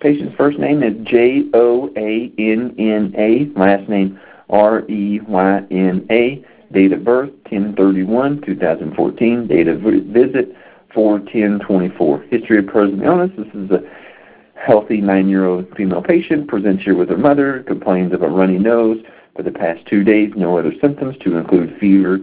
Patient's first name is Joanna, last name Reyna. Date of birth 10/31/2014. Date of visit 4/10/24. History of present illness. This is a healthy 9-year-old female patient. Presents here with her mother. Complains of a runny nose for the past 2 days. No other symptoms to include fever,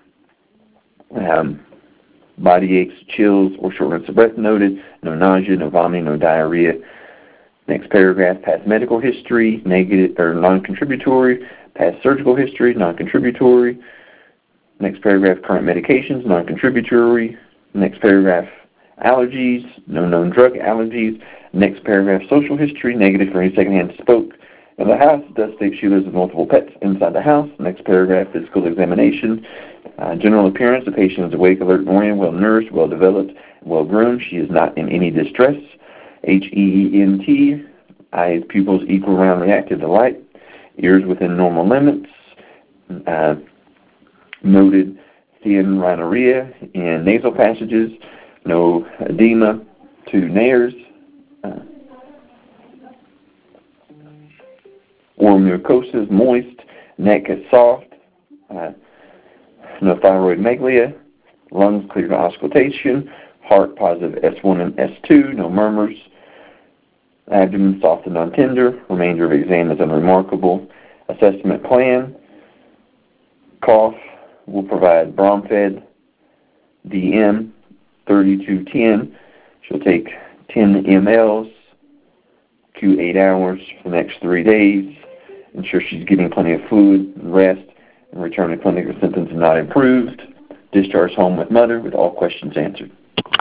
body aches, chills, or shortness of breath noted. No nausea, no vomiting, no diarrhea. Next paragraph, past medical history, negative or non-contributory. Past surgical history, non-contributory. Next paragraph, current medications, non-contributory. Next paragraph, allergies, no known drug allergies. Next paragraph, social history, negative for any secondhand smoke in the house. Does state she lives with multiple pets inside the house. Next paragraph, physical examination. General appearance, the patient is awake, alert, oriented, well-nourished, well-developed, well-groomed. She is not in any distress. HEENT, eyes, pupils equal, round, reactive to light. Ears within normal limits. Noted thin rhinorrhea in nasal passages. No edema to nares. Oral mucosa is moist. Neck is soft. No thyroid megalia. Lungs clear to auscultation. Heart positive S1 and S2. No murmurs. Abdomen soft and non-tender. Remainder of exam is unremarkable. Assessment plan. Cough. Will provide Bromfed DM 3210. She'll take 10 mLs, Q8 hours for the next 3 days. Ensure she's getting plenty of fluid and rest, and return to clinic if symptoms have not improved. Discharge home with mother with all questions answered.